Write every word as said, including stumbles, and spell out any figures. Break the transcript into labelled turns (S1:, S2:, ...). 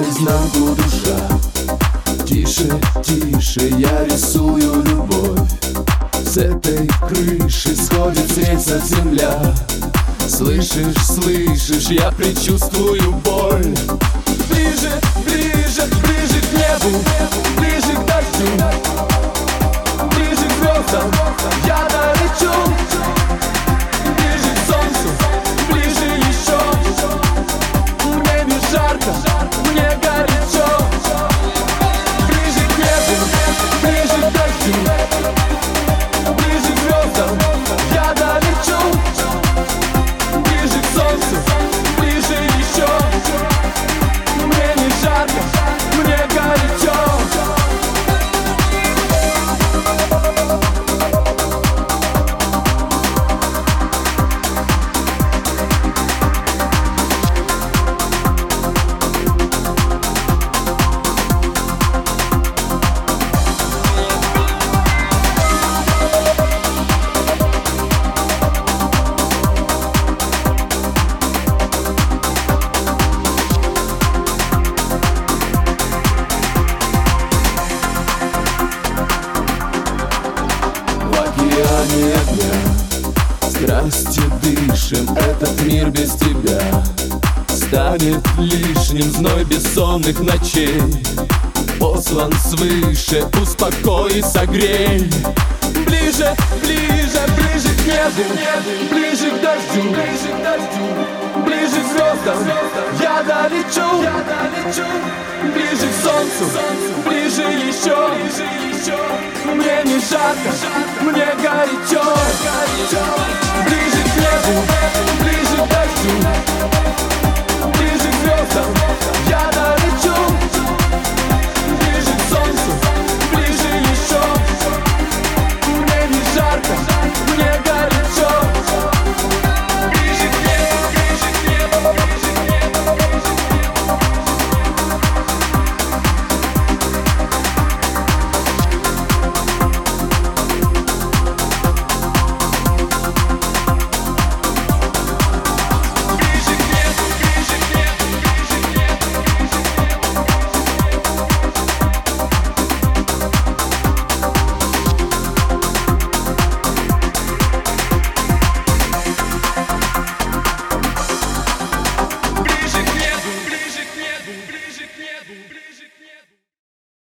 S1: наизнанку душа. Тише, тише, я рисую любовь. С этой крыши сходит с рельсов земля. Слышишь, слышишь, я предчувствую боль. Ближе, ближе, ближе к небу, ближе к дождю, ближе к звездам я долечу. Ближе к солнцу, ближе еще. Мне не жарко, мне горячо. Ближе к небу, ближе к дождю, ближе к звездам я долечу. Ближе к солнцу, ближе еще. Мне не жарко, мне горячо. Страсти дышим, этот мир без тебя станет лишним зной бессонных ночей. Послан свыше, успокой и согрей. Ближе, ближе, ближе к небу, ближе к дождю, ближе к звездам я долечу. Ближе к солнцу, ближе еще. Мне не жарко, мне горячо. Ближе к небу, ближе к дождю, ближе к звездам я